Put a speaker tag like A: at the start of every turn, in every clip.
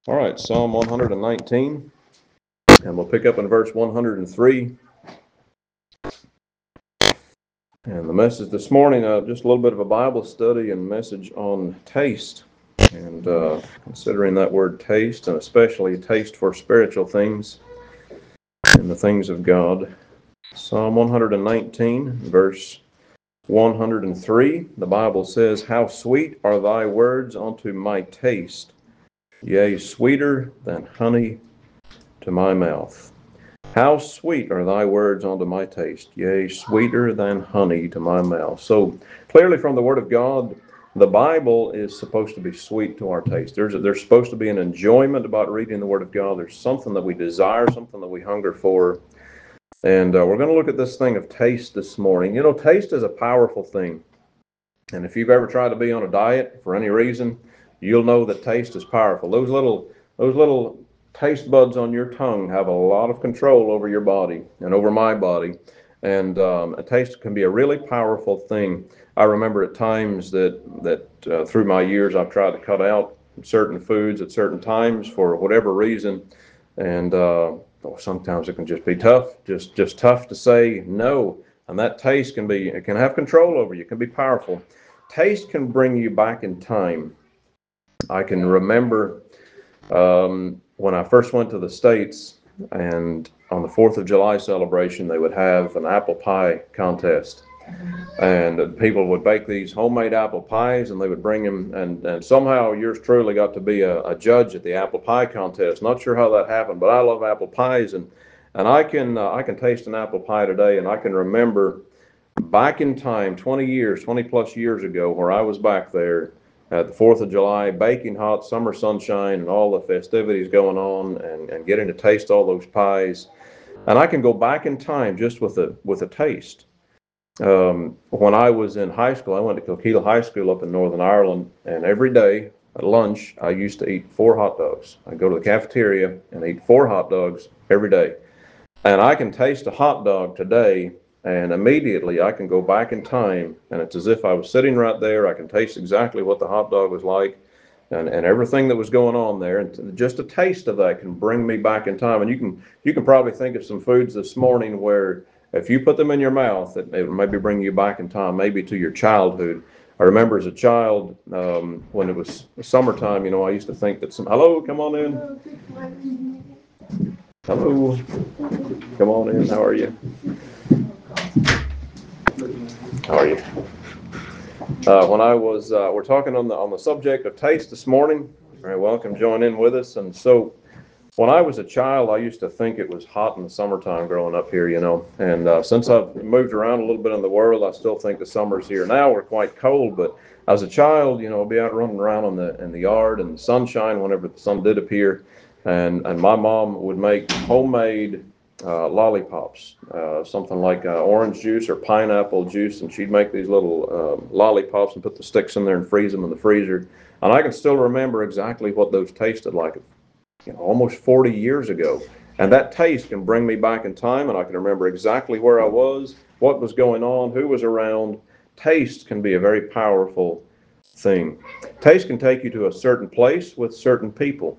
A: All right, Psalm 119, and we'll pick up in verse 103. And the message this morning, just a little bit of a Bible study and message on taste. And considering that word taste, and especially taste for spiritual things and the things of God. Psalm 119, verse 103, the Bible says, "How sweet are thy words unto my taste, yea, sweeter than honey to my mouth. How sweet are thy words unto my taste, yea, sweeter than honey to my mouth." So clearly from the Word of God, the Bible is supposed to be sweet to our taste. There's supposed to be an enjoyment about reading the Word of God. There's something that we desire, something that we hunger for. And we're going to look at this thing of taste this morning. You know, taste is a powerful thing. And if you've ever tried to be on a diet for any reason, you'll know that taste is powerful. Those little taste buds on your tongue have a lot of control over your body and over my body. And a taste can be a really powerful thing. I remember at times that through my years I've tried to cut out certain foods at certain times for whatever reason, and sometimes it can just be tough, just tough to say no. And that taste it can have control over you. It can be powerful. Taste can bring you back in time. I can remember when I first went to the States, and on the 4th of July celebration, they would have an apple pie contest. And people would bake these homemade apple pies, and they would bring them, and somehow yours truly got to be a judge at the apple pie contest. Not sure how that happened, but I love apple pies, and I can taste an apple pie today, and I can remember back in time, 20 plus years ago, where I was back there at the 4th of July, baking hot, summer sunshine, and all the festivities going on, and getting to taste all those pies. And I can go back in time just with a taste. When I was in high school, I went to Kilkeela High School up in Northern Ireland, and every day at lunch, I used to eat 4 hot dogs. I'd go to the cafeteria and eat 4 hot dogs every day. And I can taste a hot dog today, and immediately I can go back in time, and it's as if I was sitting right there. I can taste exactly what the hot dog was like, and everything that was going on there. And just a taste of that can bring me back in time. And you can probably think of some foods this morning where if you put them in your mouth, it maybe bring you back in time, maybe to your childhood. I remember as a child, when it was summertime, I used to think that hello, come on in. Hello, come on in. How are you? How are you? When I was, we're talking on the subject of taste this morning. Very welcome, join in with us. And so, when I was a child, I used to think it was hot in the summertime growing up here, And since I've moved around a little bit in the world, I still think the summers here now are quite cold. But as a child, I'd be out running around in the yard in the sunshine whenever the sun did appear, and my mom would make homemade lollipops, something like orange juice or pineapple juice, and she'd make these little lollipops and put the sticks in there and freeze them in the freezer. And I can still remember exactly what those tasted like, almost 40 years ago. And that taste can bring me back in time, and I can remember exactly where I was, what was going on, who was around. Taste can be a very powerful thing. Taste can take you to a certain place with certain people.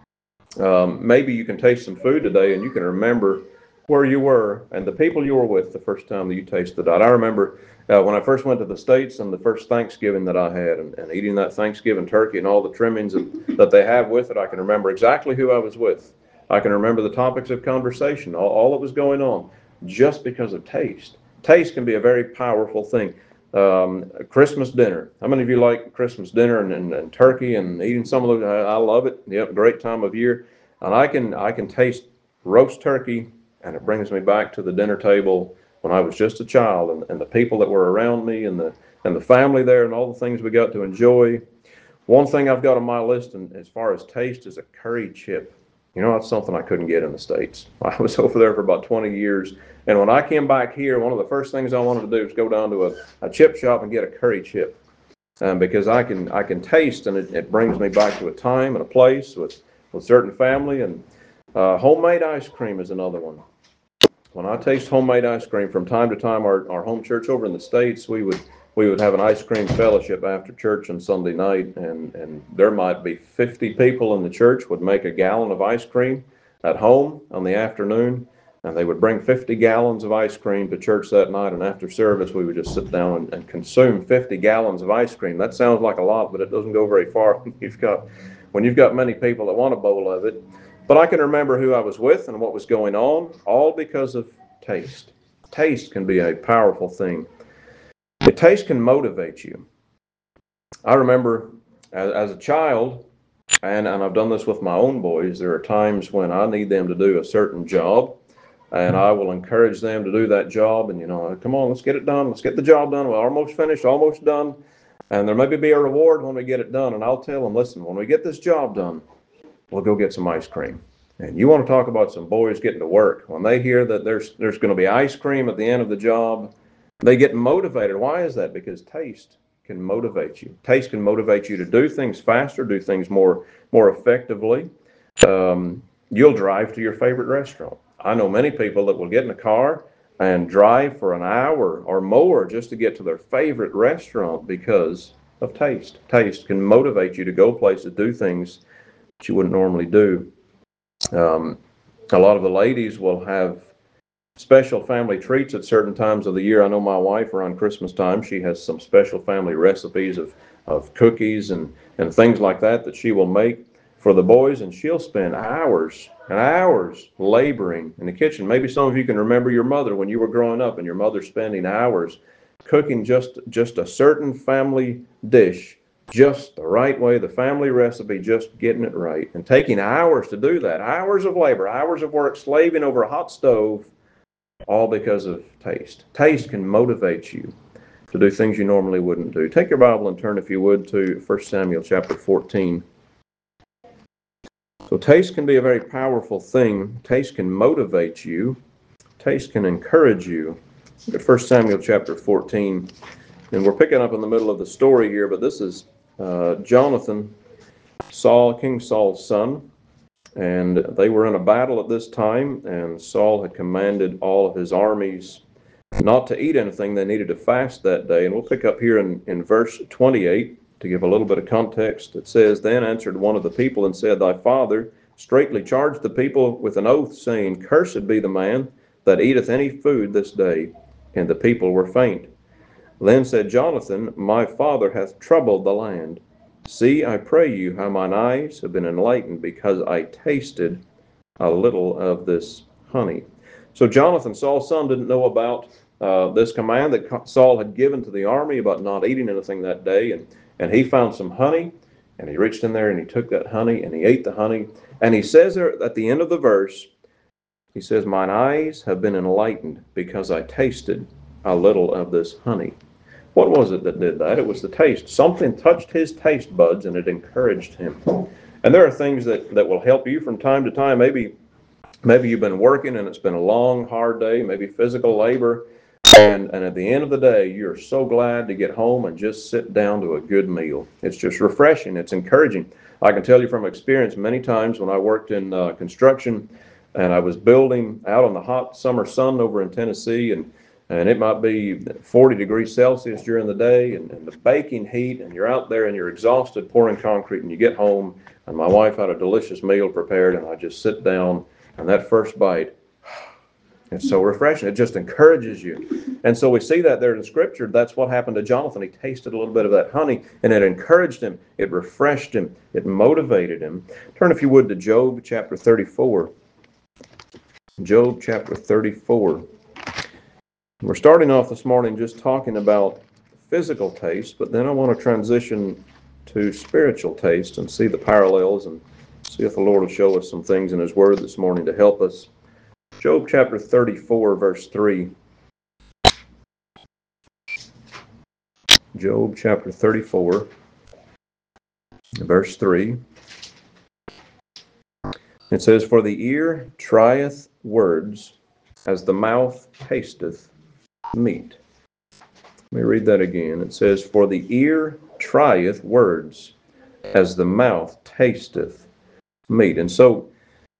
A: Maybe you can taste some food today and you can remember where you were and the people you were with the first time that you tasted that. I remember when I first went to the States and the first Thanksgiving that I had, and eating that Thanksgiving turkey and all the trimmings that they have with it. I can remember exactly who I was with. I can remember the topics of conversation, all that was going on, just because of taste. Taste can be a very powerful thing. Christmas dinner. How many of you like Christmas dinner and turkey and eating some of those? I love it. Yep, great time of year. And I can taste roast turkey, and it brings me back to the dinner table when I was just a child, and the people that were around me, and the family there, and all the things we got to enjoy. One thing I've got on my list, and as far as taste, is a curry chip. That's something I couldn't get in the States. I was over there for about 20 years, and when I came back here, one of the first things I wanted to do was go down to a chip shop and get a curry chip, because I can taste, and it brings me back to a time and a place with certain family. And homemade ice cream is another one. When I taste homemade ice cream from time to time, our home church over in the States, we would have an ice cream fellowship after church on Sunday night, and there might be 50 people in the church would make a gallon of ice cream at home on the afternoon, and they would bring 50 gallons of ice cream to church that night, and after service we would just sit down and consume 50 gallons of ice cream. That sounds like a lot, but it doesn't go very far when you've got many people that want a bowl of it. But I can remember who I was with and what was going on, all because of taste. Taste can be a powerful thing. The taste can motivate you. I remember as a child, and I've done this with my own boys, there are times when I need them to do a certain job, and I will encourage them to do that job, and come on, let's get it done, let's get the job done, we're almost finished, almost done, and there may be a reward when we get it done, and I'll tell them, listen, when we get this job done, we'll go get some ice cream. And you want to talk about some boys getting to work. When they hear that there's going to be ice cream at the end of the job, they get motivated. Why is that? Because taste can motivate you. Taste can motivate you to do things faster, do things more effectively. You'll drive to your favorite restaurant. I know many people that will get in a car and drive for an hour or more just to get to their favorite restaurant because of taste. Taste can motivate you to go places, do things that you wouldn't normally do. A lot of the ladies will have special family treats at certain times of the year. I know my wife around Christmas time, she has some special family recipes of cookies and things like that she will make for the boys, and she'll spend hours and hours laboring in the kitchen. Maybe some of you can remember your mother when you were growing up and your mother spending hours cooking just a certain family dish just the right way, the family recipe, just getting it right, and taking hours to do that, hours of labor, hours of work, slaving over a hot stove, all because of taste. Taste can motivate you to do things you normally wouldn't do. Take your Bible and turn, if you would, to 1 Samuel chapter 14. So taste can be a very powerful thing. Taste can motivate you. Taste can encourage you. Look at 1 Samuel chapter 14. And we're picking up in the middle of the story here, but this is Jonathan, King Saul's son, and they were in a battle at this time, and Saul had commanded all of his armies not to eat anything. They needed to fast that day. And we'll pick up here in verse 28 to give a little bit of context. It says, Then answered one of the people and said, Thy father straitly charged the people with an oath, saying, Cursed be the man that eateth any food this day. And the people were faint. Then said Jonathan, My father hath troubled the land. See, I pray you, how mine eyes have been enlightened, because I tasted a little of this honey. So Jonathan, Saul's son, didn't know about this command that Saul had given to the army about not eating anything that day, and he found some honey, and he reached in there and he took that honey and he ate the honey. And he says there at the end of the verse, he says, Mine eyes have been enlightened, because I tasted a little of this honey. What was it that did that? It was the taste. Something touched his taste buds and it encouraged him. And there are things that will help you from time to time. Maybe you've been working and it's been a long, hard day, maybe physical labor, and at the end of the day, you're so glad to get home and just sit down to a good meal. It's just refreshing. It's encouraging. I can tell you from experience, many times when I worked in construction and I was building out on the hot summer sun over in Tennessee, and it might be 40 degrees Celsius during the day and the baking heat, and you're out there and you're exhausted pouring concrete, and you get home and my wife had a delicious meal prepared, and I just sit down, and that first bite, it's so refreshing. It just encourages you. And so we see that there in Scripture. That's what happened to Jonathan. He tasted a little bit of that honey, and it encouraged him. It refreshed him. It motivated him. Turn, if you would, to Job chapter 34. Job chapter 34. We're starting off this morning just talking about physical taste, but then I want to transition to spiritual taste and see the parallels and see if the Lord will show us some things in His Word this morning to help us. Job chapter 34, verse 3. Job chapter 34, verse 3. It says, For the ear trieth words, as the mouth tasteth meat. Let me read that again. It says, For the ear trieth words, as the mouth tasteth meat. And so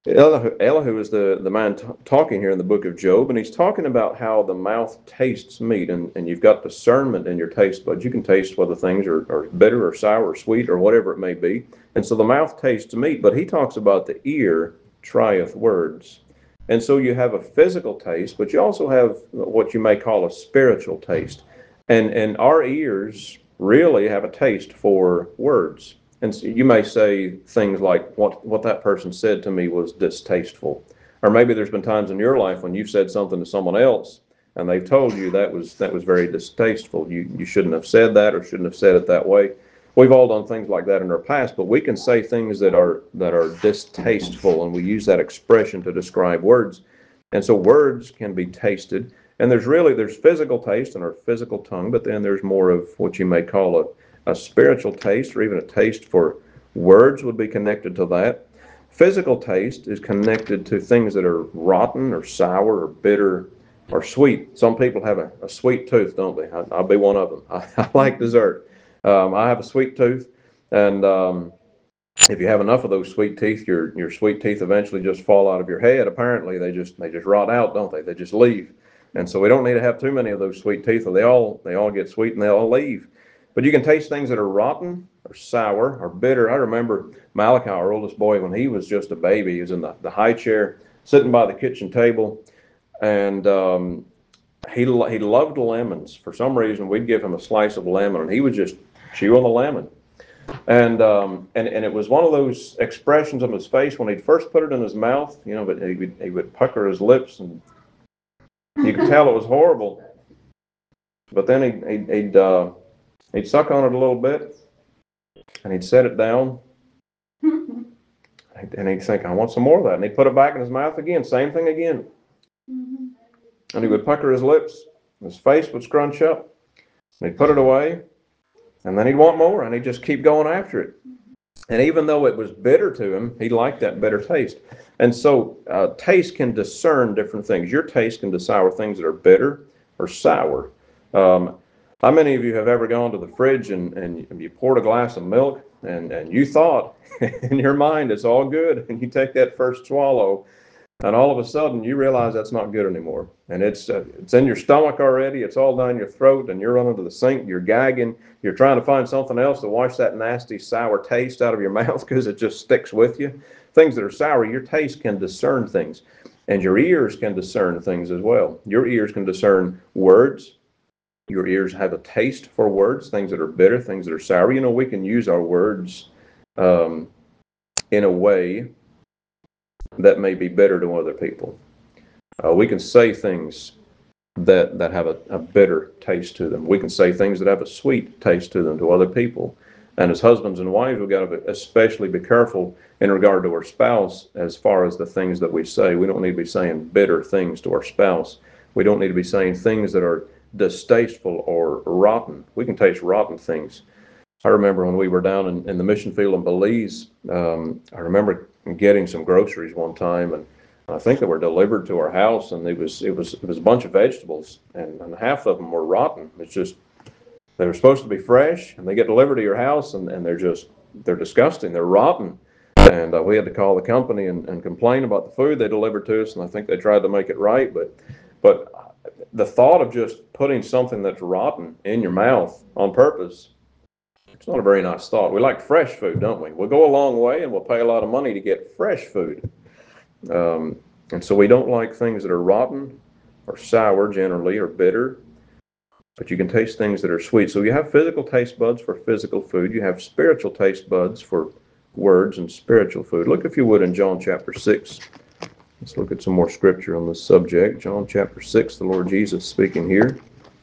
A: Elihu is the man talking here in the book of Job, and he's talking about how the mouth tastes meat, and you've got discernment in your taste buds. You can taste whether things are bitter or sour or sweet or whatever it may be. And so the mouth tastes meat, but he talks about the ear trieth words. And so you have a physical taste, but you also have what you may call a spiritual taste. And our ears really have a taste for words. And so you may say things like, what that person said to me was distasteful. Or maybe there's been times in your life when you've said something to someone else and they've told you that was very distasteful. You shouldn't have said that or shouldn't have said it that way. We've all done things like that in our past, but we can say things that are distasteful, and we use that expression to describe words. And so words can be tasted. And there's physical taste in our physical tongue, but then there's more of what you may call a spiritual taste, or even a taste for words would be connected to that. Physical taste is connected to things that are rotten or sour or bitter or sweet. Some people have a sweet tooth, don't they? I'll be one of them. I like dessert. I have a sweet tooth, and if you have enough of those sweet teeth, your sweet teeth eventually just fall out of your head. Apparently, they just rot out, don't they? They just leave. And so we don't need to have too many of those sweet teeth, or they all get sweet and they all leave. But you can taste things that are rotten or sour or bitter. I remember Malachi, our oldest boy, when he was just a baby. He was in the high chair, sitting by the kitchen table, and he loved lemons. For some reason, we'd give him a slice of lemon, and he would just chew on the lemon. And it was one of those expressions on his face when he'd first put it in his mouth, but he would pucker his lips, and you could tell it was horrible. But then he'd suck on it a little bit, and he'd set it down, and he'd think, I want some more of that. And he'd put it back in his mouth again, same thing again. And he would pucker his lips, his face would scrunch up, and he'd put it away, and then he'd want more, and he'd just keep going after it. And even though it was bitter to him, he liked that bitter taste. And so taste can discern different things. Your taste can decipher things that are bitter or sour. How many of you have ever gone to the fridge and you poured a glass of milk and you thought in your mind it's all good, and you take that first swallow, and all of a sudden you realize that's not good anymore, and it's in your stomach already, it's all down your throat, and you're running to the sink, you're gagging, you're trying to find something else to wash that nasty sour taste out of your mouth because it just sticks with you. Things that are sour, your taste can discern things, and your ears can discern things as well. Your ears can discern words. Your ears have a taste for words, things that are bitter, things that are sour. We can use our words in a way that may be bitter to other people. We can say things that have a bitter taste to them. We can say things that have a sweet taste to them to other people. And as husbands and wives, we've got to especially be careful in regard to our spouse as far as the things that we say. We don't need to be saying bitter things to our spouse. We don't need to be saying things that are distasteful or rotten. We can taste rotten things. I remember when we were down in the mission field in Belize, I remember getting some groceries one time, and I think they were delivered to our house, and it was a bunch of vegetables, and half of them were rotten. It's just, they were supposed to be fresh, and they get delivered to your house, and they're disgusting. They're rotten. And we had to call the company and complain about the food they delivered to us, and I think they tried to make it right, but the thought of just putting something that's rotten in your mouth on purpose, it's not a very nice thought. We like fresh food, don't we? We'll go a long way and we'll pay a lot of money to get fresh food. And so we don't like things that are rotten or sour generally, or bitter, but you can taste things that are sweet. So you have physical taste buds for physical food. You have spiritual taste buds for words and spiritual food. Look, if you would, in John chapter 6. Let's look at some more scripture on this subject. John chapter 6, the Lord Jesus speaking here.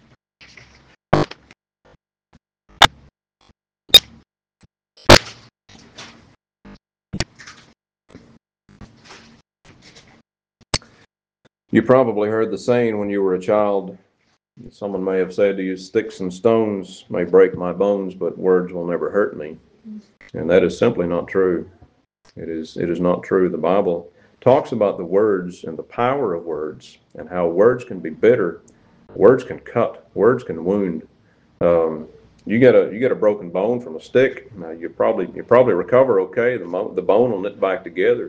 A: You probably heard the saying when you were a child. Someone may have said to you, sticks and stones may break my bones, but words will never hurt me. And that is simply not true. It is not true. The Bible talks about the words and the power of words, and how words can be bitter, words can cut, words can wound. You get a broken bone from a stick. Now you probably recover okay. The bone will knit back together.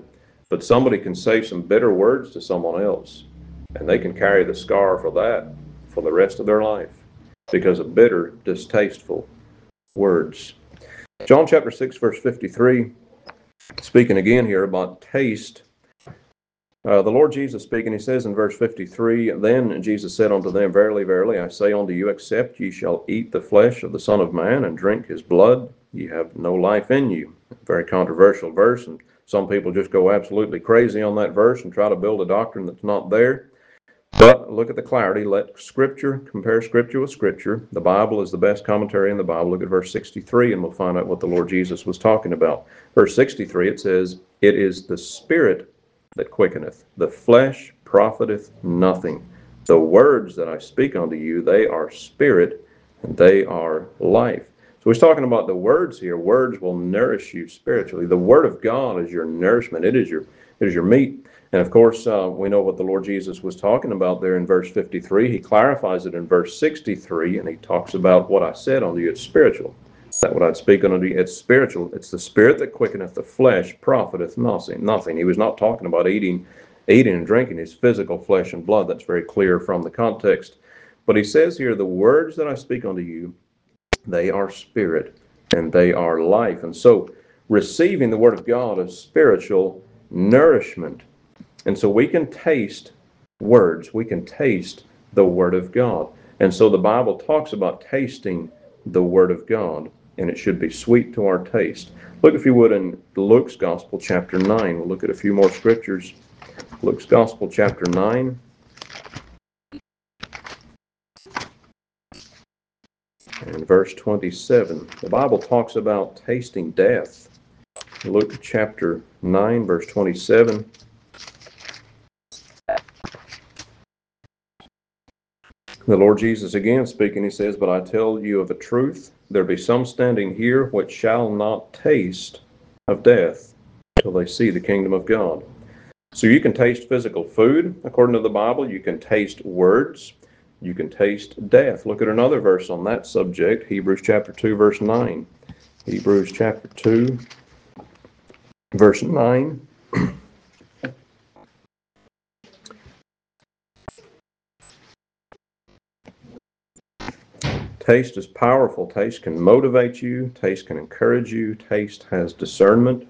A: But somebody can say some bitter words to someone else, and they can carry the scar for that for the rest of their life because of bitter, distasteful words. John chapter 6, verse 53, speaking again here about taste. The Lord Jesus speaking, he says in verse 53, Then Jesus said unto them, Verily, verily, I say unto you, except ye shall eat the flesh of the Son of Man and drink his blood, ye have no life in you. Very controversial verse, and some people just go absolutely crazy on that verse and try to build a doctrine that's not there. But look at the clarity. Let Scripture compare Scripture with Scripture. The Bible is the best commentary in the Bible. Look at verse 63, and we'll find out what the Lord Jesus was talking about. Verse 63, it says, It is the Spirit that quickeneth, the flesh profiteth nothing. The words that I speak unto you, they are spirit, and they are life. So he's talking about the words here. Words will nourish you spiritually. The Word of God is your nourishment. It is your meat. And of course, we know what the Lord Jesus was talking about there in verse 53. He clarifies it in verse 63, and he talks about what I said unto you. It's spiritual. That what I'd speak unto you, it's spiritual. It's the spirit that quickeneth, the flesh profiteth nothing. He was not talking about eating and drinking his physical flesh and blood. That's very clear from the context. But he says here, the words that I speak unto you, they are spirit and they are life. And so receiving the word of God is spiritual nourishment. And so we can taste words. We can taste the word of God. And so the Bible talks about tasting the word of God, and it should be sweet to our taste. Look, if you would, in Luke's Gospel, chapter 9. We'll look at a few more scriptures. Luke's Gospel, chapter 9. And verse 27. The Bible talks about tasting death. Luke chapter 9, verse 27. The Lord Jesus again speaking, he says, But I tell you of a truth, there be some standing here which shall not taste of death till they see the kingdom of God. So you can taste physical food, according to the Bible. You can taste words. You can taste death. Look at another verse on that subject, Hebrews chapter 2, verse 9. Hebrews chapter 2, verse 9. Taste is powerful. Taste can motivate you. Taste can encourage you. Taste has discernment.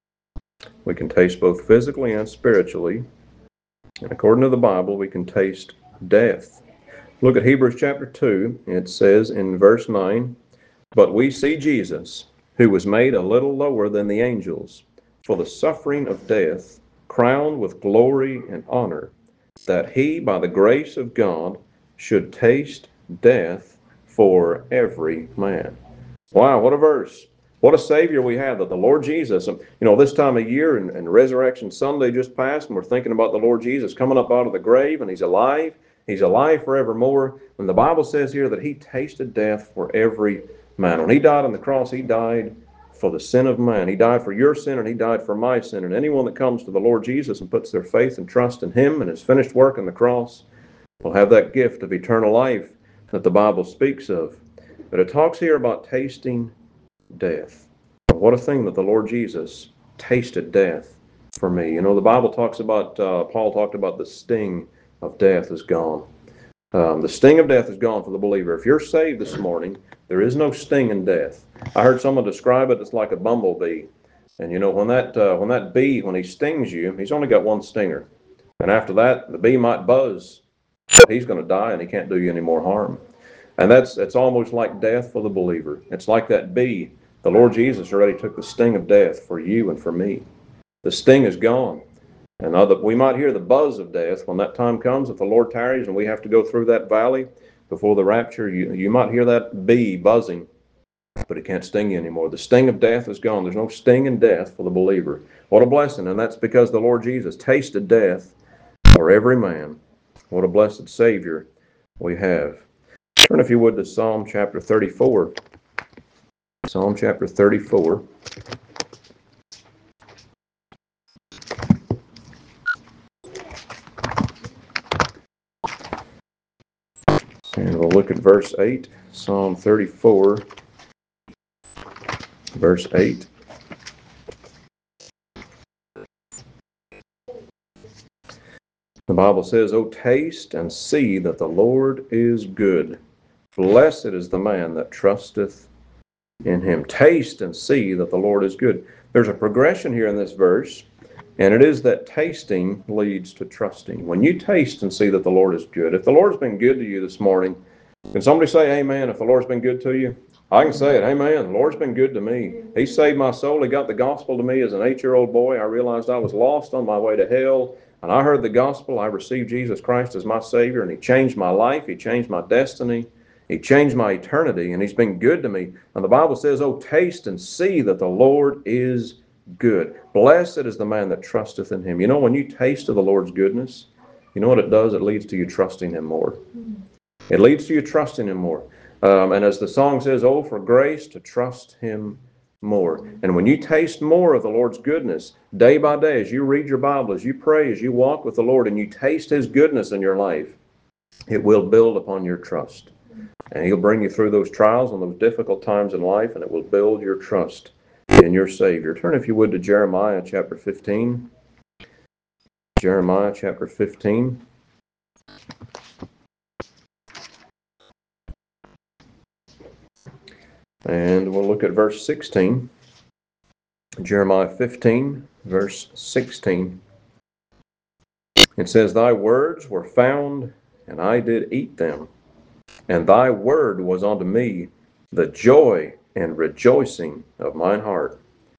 A: We can taste both physically and spiritually. And according to the Bible, we can taste death. Look at Hebrews chapter 2. It says in verse 9, But we see Jesus, who was made a little lower than the angels, for the suffering of death, crowned with glory and honor, that he, by the grace of God, should taste death for every man. Wow, what a verse. What a Savior we have, that the Lord Jesus, this time of year and Resurrection Sunday just passed, and we're thinking about the Lord Jesus coming up out of the grave, and he's alive. He's alive forevermore. And the Bible says here that he tasted death for every man. When he died on the cross, he died for the sin of man. He died for your sin, and he died for my sin. And anyone that comes to the Lord Jesus and puts their faith and trust in him and his finished work on the cross will have that gift of eternal life that the Bible speaks of. But it talks here about tasting death. What a thing that the Lord Jesus tasted death for me. The Bible talks about, Paul talked about the sting of death is gone. The sting of death is gone for the believer. If you're saved this morning, there is no sting in death. I heard someone describe it as like a bumblebee. And when that bee, when he stings you, he's only got one stinger. And after that, the bee might buzz. He's going to die and he can't do you any more harm. And it's almost like death for the believer. It's like that bee. The Lord Jesus already took the sting of death for you and for me. The sting is gone. And we might hear the buzz of death when that time comes, if the Lord tarries and we have to go through that valley before the rapture. You might hear that bee buzzing, but it can't sting you anymore. The sting of death is gone. There's no sting in death for the believer. What a blessing. And that's because the Lord Jesus tasted death for every man. What a blessed Savior we have. Turn, if you would, to Psalm chapter 34. Psalm chapter 34. And we'll look at verse 8. Psalm 34, verse 8. The Bible says, "Oh, taste and see that the Lord is good. Blessed is the man that trusteth in him." Taste and see that the Lord is good. There's a progression here in this verse, and it is that tasting leads to trusting. When you taste and see that the Lord is good, if the Lord's been good to you this morning, can somebody say amen if the Lord's been good to you? I can say it, amen. The Lord's been good to me. He saved my soul. He got the gospel to me as an 8-year-old boy. I realized I was lost on my way to hell, and I heard the gospel. I received Jesus Christ as my Savior, and He changed my life. He changed my destiny. He changed my eternity, and He's been good to me. And the Bible says, "Oh, taste and see that the Lord is good. Blessed is the man that trusteth in Him." You know, when you taste of the Lord's goodness, you know what it does? It leads to you trusting Him more. It leads to you trusting Him more. And as the song says, "Oh, for grace to trust Him more." And when you taste more of the Lord's goodness, day by day, as you read your Bible, as you pray, as you walk with the Lord, and you taste His goodness in your life, it will build upon your trust. And He'll bring you through those trials and those difficult times in life, and it will build your trust in your Savior. Turn, if you would, to Jeremiah chapter 15. Jeremiah chapter 15. And we'll look at verse 16. Jeremiah 15, verse 16. It says, "Thy words were found, and I did eat them. And thy word was unto me the joy and rejoicing of mine heart.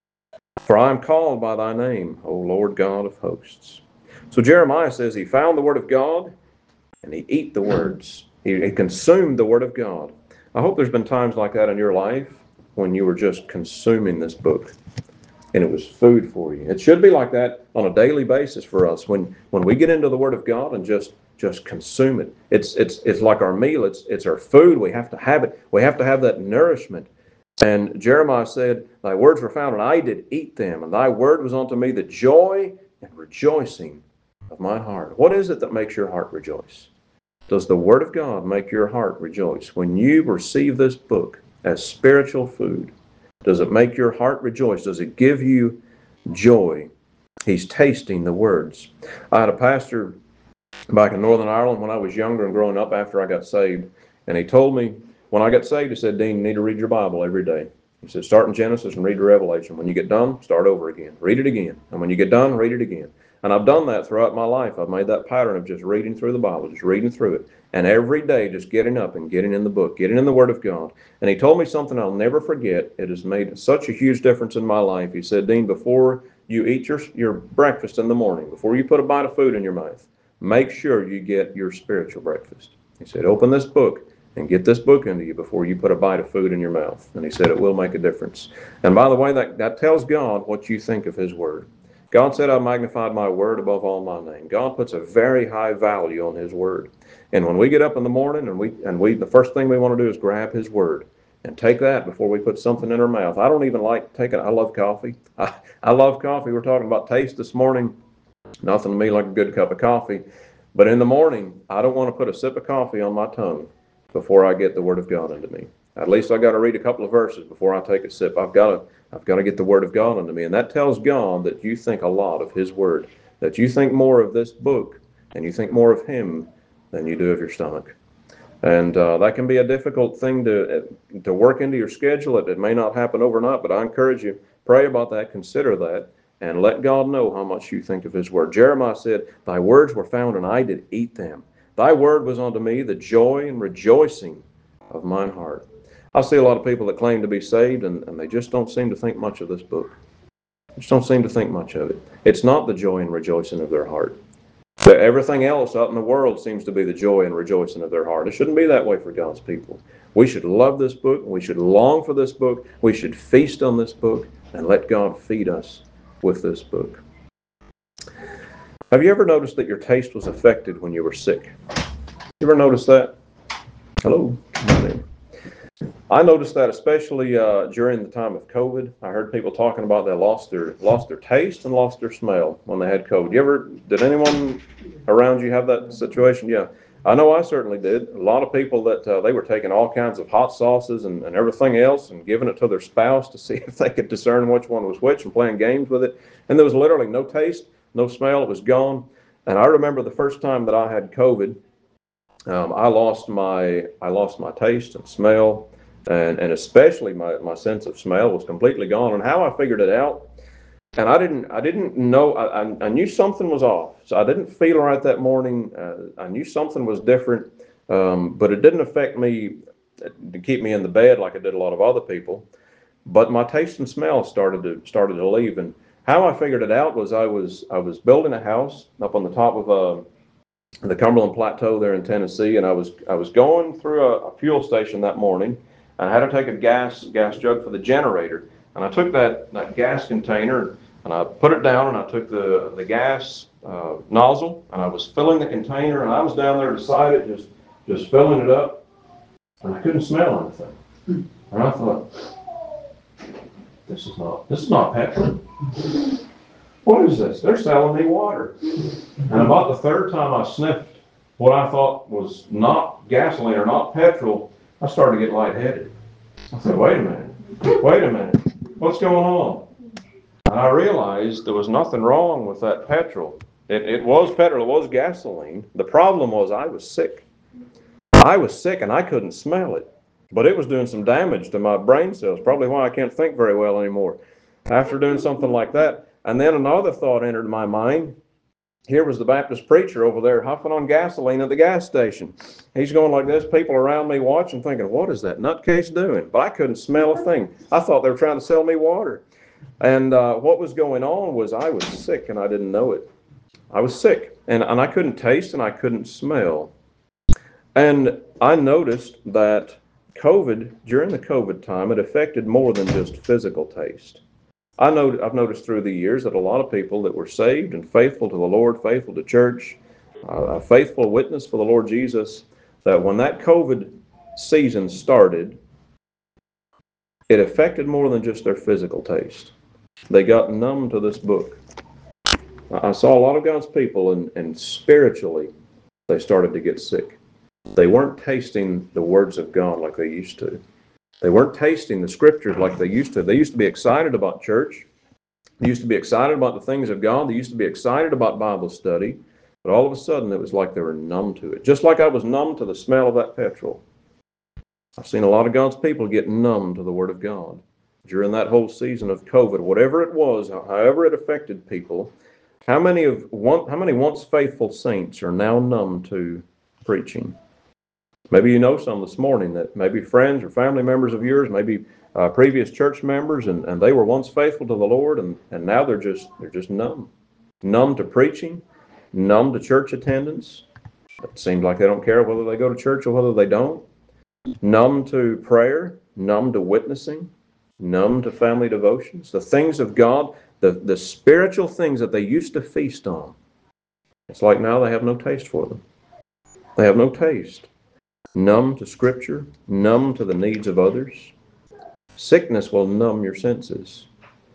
A: For I am called by thy name, O Lord God of hosts." So Jeremiah says he found the word of God, and he ate the words. He consumed the word of God. I hope there's been times like that in your life when you were just consuming this book, and it was food for you. It should be like that on a daily basis for us. When we get into the Word of God and just consume it, it's like our meal. It's our food. We have to have it. We have to have that nourishment. And Jeremiah said, "Thy words were found, and I did eat them, and thy word was unto me the joy and rejoicing of mine heart." What is it that makes your heart rejoice? Does the Word of God make your heart rejoice? When you receive this book as spiritual food, does it make your heart rejoice? Does it give you joy? He's tasting the words. I had a pastor back in Northern Ireland when I was younger and growing up after I got saved, and he told me when I got saved, he said, "Dean, you need to read your Bible every day." He said, "Start in Genesis and read to Revelation. When you get done, start over again. Read it again. And when you get done, read it again." And I've done that throughout my life. I've made that pattern of just reading through the Bible, just reading through it. And every day just getting up and getting in the book, getting in the Word of God. And he told me something I'll never forget. It has made such a huge difference in my life. He said, "Dean, before you eat your breakfast in the morning, before you put a bite of food in your mouth, make sure you get your spiritual breakfast." He said, "Open this book and get this book into you before you put a bite of food in your mouth." And he said, "It will make a difference." And by the way, that tells God what you think of His Word. God said, "I magnified my word above all my name." God puts a very high value on His Word. And when we get up in the morning and we the first thing we want to do is grab His Word and take that before we put something in our mouth. I don't even like taking, I love coffee. I love coffee. We're talking about taste this morning. Nothing to me like a good cup of coffee. But in the morning, I don't want to put a sip of coffee on my tongue before I get the Word of God into me. At least I got to read a couple of verses before I take a sip. I've got to get the Word of God into me. And that tells God that you think a lot of His Word, that you think more of this book and you think more of Him than you do of your stomach. And that can be a difficult thing to work into your schedule. It may not happen overnight, but I encourage you, pray about that, consider that, and let God know how much you think of His Word. Jeremiah said, "Thy words were found, and I did eat them. Thy word was unto me the joy and rejoicing of mine heart." I see a lot of people that claim to be saved, and they just don't seem to think much of this book. Just don't seem to think much of it. It's not the joy and rejoicing of their heart. But everything else out in the world seems to be the joy and rejoicing of their heart. It shouldn't be that way for God's people. We should love this book. We should long for this book. We should feast on this book and let God feed us with this book. Have you ever noticed that your taste was affected when you were sick? You ever noticed that? Hello? I noticed that especially during the time of COVID. I heard people talking about they lost their taste and lost their smell when they had COVID. Did anyone around you have that situation? Yeah, I know I certainly did. A lot of people that they were taking all kinds of hot sauces and everything else and giving it to their spouse to see if they could discern which one was which and playing games with it. And there was literally no taste, no smell. It was gone. And I remember the first time that I had COVID, I lost my taste and smell, and especially my sense of smell was completely gone. And how I figured it out, and I didn't know, I knew something was off. So I didn't feel right that morning. I knew something was different, but it didn't affect me to keep me in the bed like it did a lot of other people. But my taste and smell started to leave. And how I figured it out was I was building a house up on the top of the Cumberland Plateau there in Tennessee, and I was going through a fuel station that morning, and I had to take a gas jug for the generator, and I took that gas container and I put it down, and I took the gas nozzle, and I was filling the container, and I was down there beside it just filling it up, and I couldn't smell anything, and I thought, this is not petrol. What is this? They're selling me water. And about the third time I sniffed what I thought was not gasoline or not petrol, I started to get lightheaded. I said, wait a minute, what's going on? And I realized there was nothing wrong with that petrol. It was petrol, it was gasoline. The problem was I was sick. I was sick and I couldn't smell it. But it was doing some damage to my brain cells, probably why I can't think very well anymore after doing something like that. And then another thought entered my mind. Here was the Baptist preacher over there huffing on gasoline at the gas station. He's going like this, people around me watching, thinking, what is that nutcase doing? But I couldn't smell a thing. I thought they were trying to sell me water. And what was going on was I was sick and I didn't know it. I was sick and I couldn't taste and I couldn't smell. And I noticed that during the COVID time, it affected more than just physical taste. I've noticed through the years that a lot of people that were saved and faithful to the Lord, faithful to church, a faithful witness for the Lord Jesus, that when that COVID season started, it affected more than just their physical taste. They got numb to this book. I saw a lot of God's people, and spiritually, they started to get sick. They weren't tasting the words of God like they used to. They weren't tasting the scriptures like they used to. They used to be excited about church. They used to be excited about the things of God. They used to be excited about Bible study. But all of a sudden, it was like they were numb to it. Just like I was numb to the smell of that petrol. I've seen a lot of God's people get numb to the Word of God during that whole season of COVID. Whatever it was, however it affected people, how many once faithful saints are now numb to preaching? Maybe you know some this morning that maybe friends or family members of yours, maybe previous church members, and they were once faithful to the Lord, and now they're just numb. Numb to preaching, numb to church attendance. It seems like they don't care whether they go to church or whether they don't. Numb to prayer, numb to witnessing, numb to family devotions. The things of God, the spiritual things that they used to feast on. It's like now they have no taste for them. They have no taste. Numb to Scripture, numb to the needs of others. Sickness will numb your senses.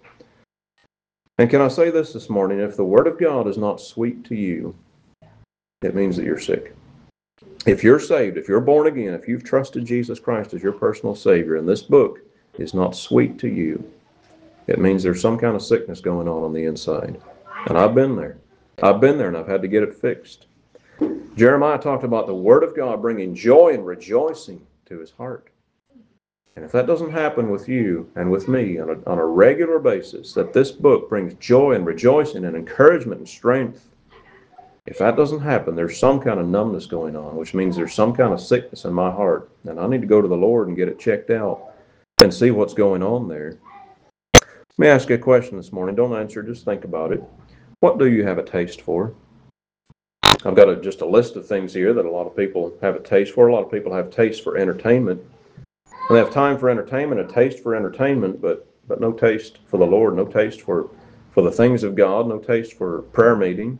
A: And can I say this morning? If the Word of God is not sweet to you, it means that you're sick. If you're saved, if you're born again, if you've trusted Jesus Christ as your personal Savior, and this book is not sweet to you, it means there's some kind of sickness going on the inside. And I've been there. And I've had to get it fixed. Jeremiah talked about the Word of God bringing joy and rejoicing to his heart. And if that doesn't happen with you and with me on a regular basis, that this book brings joy and rejoicing and encouragement and strength, if that doesn't happen, there's some kind of numbness going on, which means there's some kind of sickness in my heart. And I need to go to the Lord and get it checked out and see what's going on there. Let me ask you a question this morning. Don't answer, just think about it. What do you have a taste for? I've got just a list of things here that a lot of people have a taste for. A lot of people have taste for entertainment. And they have time for entertainment, a taste for entertainment, but no taste for the Lord, no taste for the things of God, no taste for prayer meeting.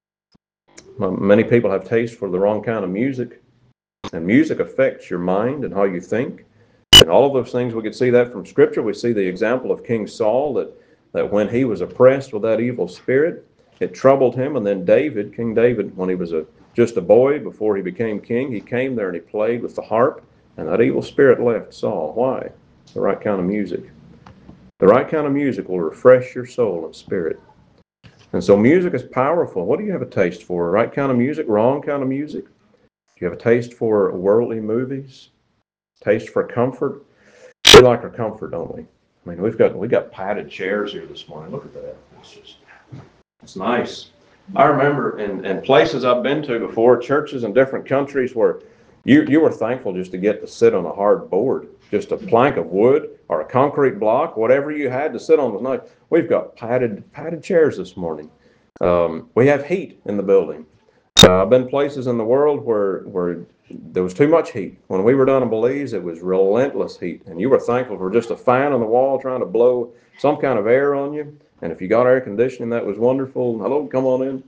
A: Many people have taste for the wrong kind of music. And music affects your mind and how you think. And all of those things, we could see that from Scripture. We see the example of King Saul, that when he was oppressed with that evil spirit, it troubled him. And then King David, when he was just a boy before he became king, he came there and he played with the harp, and that evil spirit left Saul. Why? The right kind of music. The right kind of music will refresh your soul and spirit. And so music is powerful. What do you have a taste for? Right kind of music, wrong kind of music? Do you have a taste for worldly movies? Taste for comfort? We like our comfort, don't we? I mean, we got padded chairs here this morning. Look at that. It's nice. I remember in places I've been to before, churches in different countries where you were thankful just to get to sit on a hard board, just a plank of wood or a concrete block, whatever you had to sit on was nice. We've got padded chairs this morning. We have heat in the building. I've been places in the world where there was too much heat. When we were down in Belize, it was relentless heat, and you were thankful for just a fan on the wall trying to blow some kind of air on you. And if you got air conditioning, that was wonderful. Hello, come on in.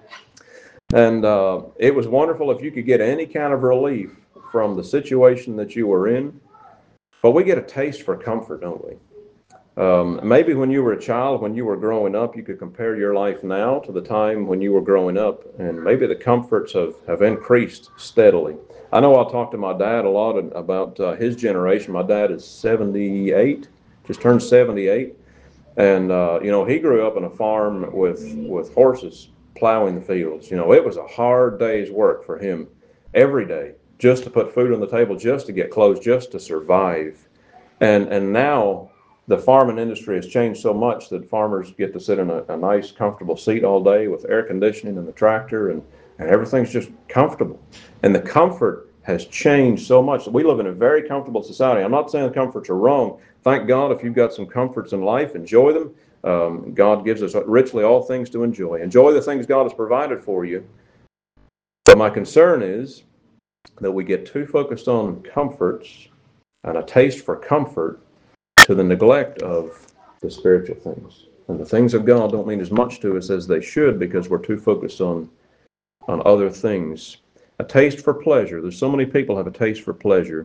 A: And it was wonderful if you could get any kind of relief from the situation that you were in. But we get a taste for comfort, don't we? Maybe when you were a child, when you were growing up, you could compare your life now to the time when you were growing up, and maybe the comforts have increased steadily. I know I'll talk to my dad a lot about his generation. My dad is 78, just turned 78. And he grew up on a farm with horses plowing the fields. It was a hard day's work for him every day, just to put food on the table, just to get clothes, just to survive. And now the farming industry has changed so much that farmers get to sit in a nice, comfortable seat all day with air conditioning and the tractor, and everything's just comfortable. And the comfort has changed so much. We live in a very comfortable society. I'm not saying the comforts are wrong. Thank God if you've got some comforts in life, enjoy them. God gives us richly all things to enjoy. Enjoy the things God has provided for you. But my concern is that we get too focused on comforts and a taste for comfort to the neglect of the spiritual things. And the things of God don't mean as much to us as they should because we're too focused on other things. A taste for pleasure. There's so many people have a taste for pleasure.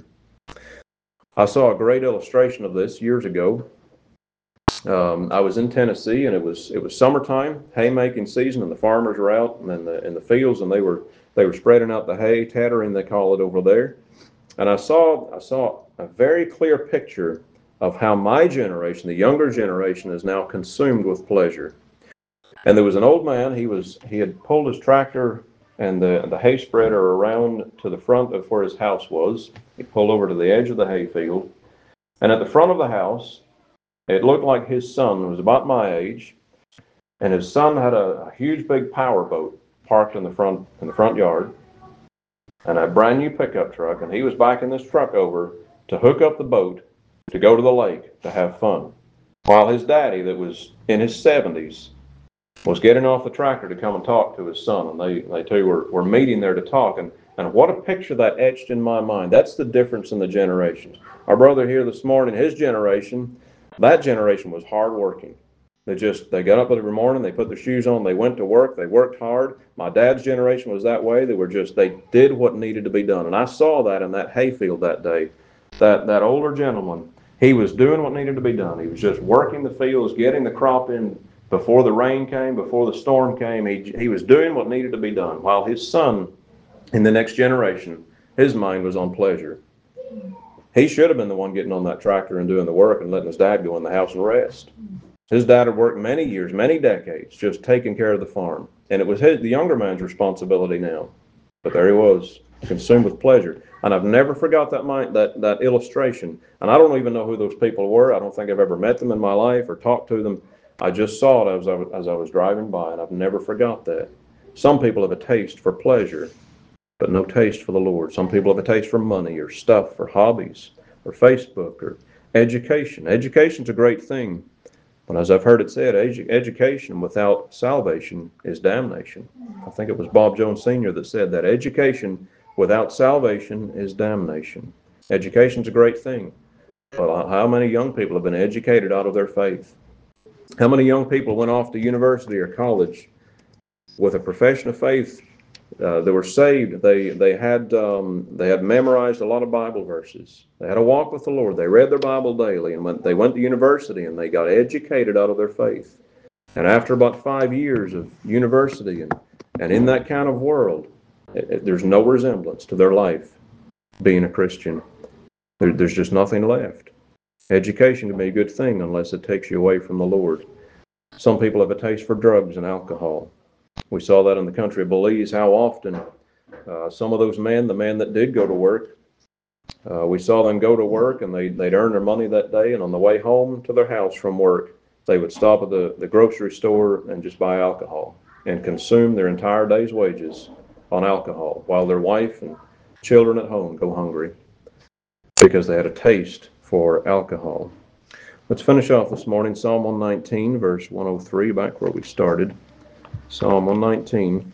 A: I saw a great illustration of this years ago. I was in Tennessee, and it was summertime, haymaking season, and the farmers were out in the fields, and they were spreading out the hay, tattering they call it over there. And I saw a very clear picture of how my generation, the younger generation, is now consumed with pleasure. And there was an old man. He had pulled his tractor and the hay spreader around to the front of where his house was. He pulled over to the edge of the hay field, and at the front of the house, it looked like his son was about my age, and his son had a huge big power boat parked in the front yard, and a brand new pickup truck, and he was backing this truck over to hook up the boat to go to the lake to have fun, while his daddy, that was in his 70s, was getting off the tractor to come and talk to his son. And they too were meeting there to talk. And what a picture that etched in my mind. That's the difference in the generations. Our brother here this morning, his generation, that generation was hardworking. They got up every morning, they put their shoes on, they went to work, they worked hard. My dad's generation was that way. They did what needed to be done. And I saw that in that hayfield that day. That older gentleman, he was doing what needed to be done. He was just working the fields, getting the crop in before the rain came, before the storm came. He was doing what needed to be done, while his son in the next generation, his mind was on pleasure. He should have been the one getting on that tractor and doing the work and letting his dad go in the house and rest. His dad had worked many years, many decades, just taking care of the farm. And it was the younger man's responsibility now. But there he was, consumed with pleasure. And I've never forgot that illustration. And I don't even know who those people were. I don't think I've ever met them in my life or talked to them. I just saw it as I was driving by, and I've never forgot that. Some people have a taste for pleasure, but no taste for the Lord. Some people have a taste for money or stuff or hobbies or Facebook or education. Education's a great thing, but as I've heard it said, education without salvation is damnation. I think it was Bob Jones Sr. that said that education without salvation is damnation. Education's a great thing, but how many young people have been educated out of their faith? How many young people went off to university or college with a profession of faith? They were saved. They had memorized a lot of Bible verses. They had a walk with the Lord. They read their Bible daily, and they went to university and they got educated out of their faith. And after about 5 years of university and in that kind of world, there's no resemblance to their life being a Christian. There's just nothing left. Education can be a good thing unless it takes you away from the Lord. Some people have a taste for drugs and alcohol. We saw that in the country of Belize, how often some of those men, the men that did go to work, we saw them go to work and they'd earn their money that day, and on the way home to their house from work, they would stop at the grocery store and just buy alcohol and consume their entire day's wages on alcohol while their wife and children at home go hungry because they had a taste for alcohol. Let's finish off this morning, Psalm 119, verse 103, back where we started. Psalm 119,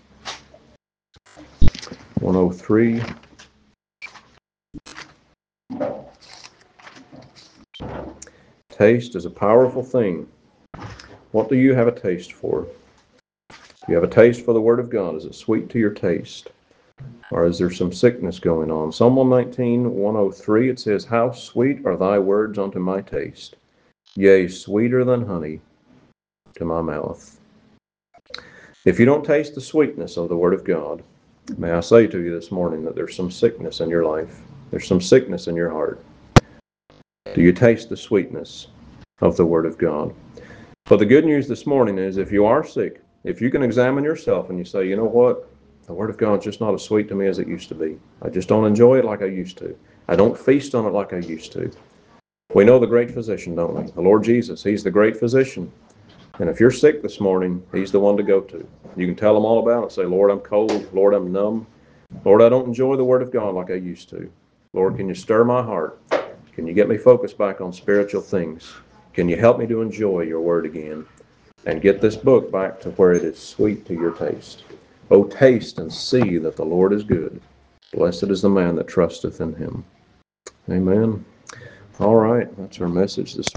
A: 103. Taste is a powerful thing. What do you have a taste for? Do you have a taste for the Word of God? Is it sweet to your taste? Or is there some sickness going on? Psalm 119, 103, it says, How sweet are thy words unto my taste, yea, sweeter than honey to my mouth. If you don't taste the sweetness of the Word of God, may I say to you this morning that there's some sickness in your life. There's some sickness in your heart. Do you taste the sweetness of the Word of God? But the good news this morning is if you are sick, if you can examine yourself and you say, you know what, the Word of God is just not as sweet to me as it used to be. I just don't enjoy it like I used to. I don't feast on it like I used to. We know the great physician, don't we? The Lord Jesus, He's the great physician. And if you're sick this morning, He's the one to go to. You can tell Him all about it. Say, Lord, I'm cold. Lord, I'm numb. Lord, I don't enjoy the Word of God like I used to. Lord, can you stir my heart? Can you get me focused back on spiritual things? Can you help me to enjoy your Word again? And get this book back to where it is sweet to your taste. Oh, taste and see that the Lord is good. Blessed is the man that trusteth in Him. Amen. All right, that's our message this